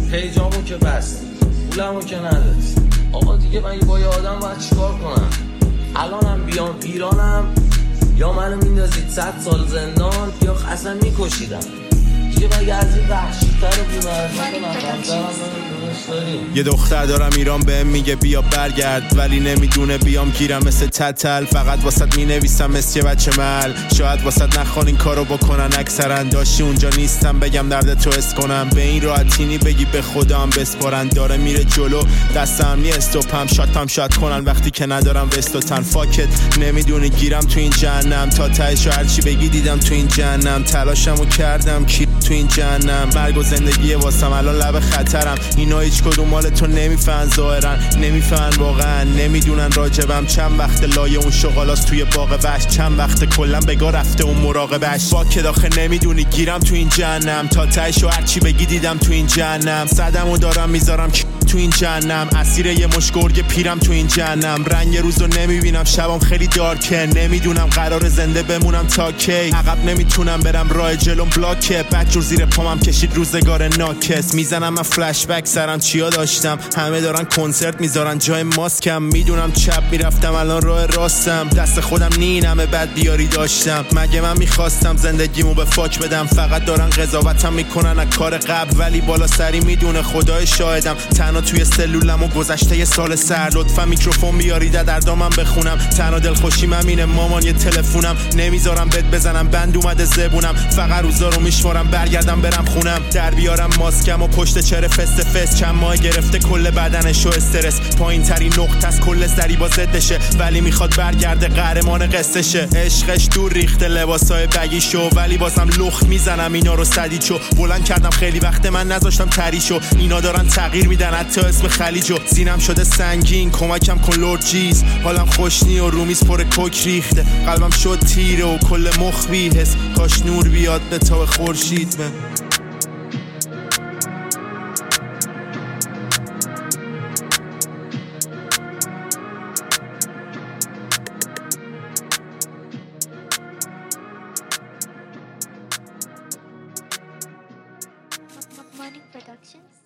پیجامو که بستی، پولمو که ندادی. آقا دیگه من با یه آدم باید چیکار کنم؟ الانم بیام ایرانم یا منو میندازید 100 سال زندان یا اصلا میکشیدم. دیگه مگه از این وحشی‌تر یه دختر دارم ایران بهم میگه بیا برگرد، ولی نمیدونه بیام گیرم مثل تتل. فقط واسط مینویسم مثل یه بچه محل، شاید واسط نخوان این کارو بکنن اکثرا. داشتی اونجا نیستم بگم درد تو حس کنم، به این راحتینی بگی به خودم بسپارن. داره میره جلو دستم نی استوپم، شاتم شات کنن وقتی که ندارم وست و تن. فاکت نمیدونی گیرم تو این جهنم، تا تهش هرچی بگی دیدم تو این جهنم. تلاشمو کردم کی تو این جهنم، مرگ و زندگی واسم الان لب خطرم. اینا هیچ کدوم مال تو نمیفهمن ظاهرا، نمیفهمن واقعا، نمیدونن راجبم. چند وقت لایه اون شغالاست توی باغ وحش، چند وقت کلا بگا رفته اون مراقبش. فاکت آخه نمیدونی گیرم تو این جهنم، تا تهش هرچی بگی دیدم تو این جهنم. صدمو دارم میذارم تو این جهنم، اسیر یه مش گرگ پیرم تو این جهنم. رنگ روزو نمیبینم شبم خیلی دارکه، نمیدونم قرار زنده بمونم تا کی. عقب نمیتونم برم راه جلوم بلاکه، بدجور زیر پامم کشید روزگار ناکس. میزنم من فلش بک سرم چیا داشتم، همه دارن کنسرت میذارن جای ماسکم. میدونم چپ میرفتم الان راه راستم، دست خودم نینمه بد بیاری داشتم. مگه من میخواستم زندگیمو به فاک بدم، فقط دارن قضاوتم میکنن از کار قبل. ولی بالا سری میدونه خدای شاهدم، تنها توی سلولم و گذشته یه سال سر. لطفا میکروفون بیارید دردامم بخونم، تنها دلخوشیم همینه مامان یه تلفونم. نمیذارم بد بزنم بند اومده زبونم، فقط روزا رو میشمارم برگردم برم خونم. در بیارم ماسکم و پشت چهره فست فست، چند ماه گرفته کل بدنشو استرس. پایین ترین نقطه از کل سری با ضدشه، ولی میخواد برگرده قهرمان قصهشه. عشقش دور ریخته لباسای بگیشو، ولی بازم لخت میزنم اینا رو سدیچو. بلند کردم خیلی وقت من نذاشتم تریشو، اینا دارن تغییر میدن حتی اسم خلیجو. سینم شده سنگین کمکم کن لورد جیز، حالم خوش نی و رومیز پر کوک ریخته. قلبم شد تیره و کل مخ بی حس، کاش نور بیاد به تا خورشید. Morning Productions.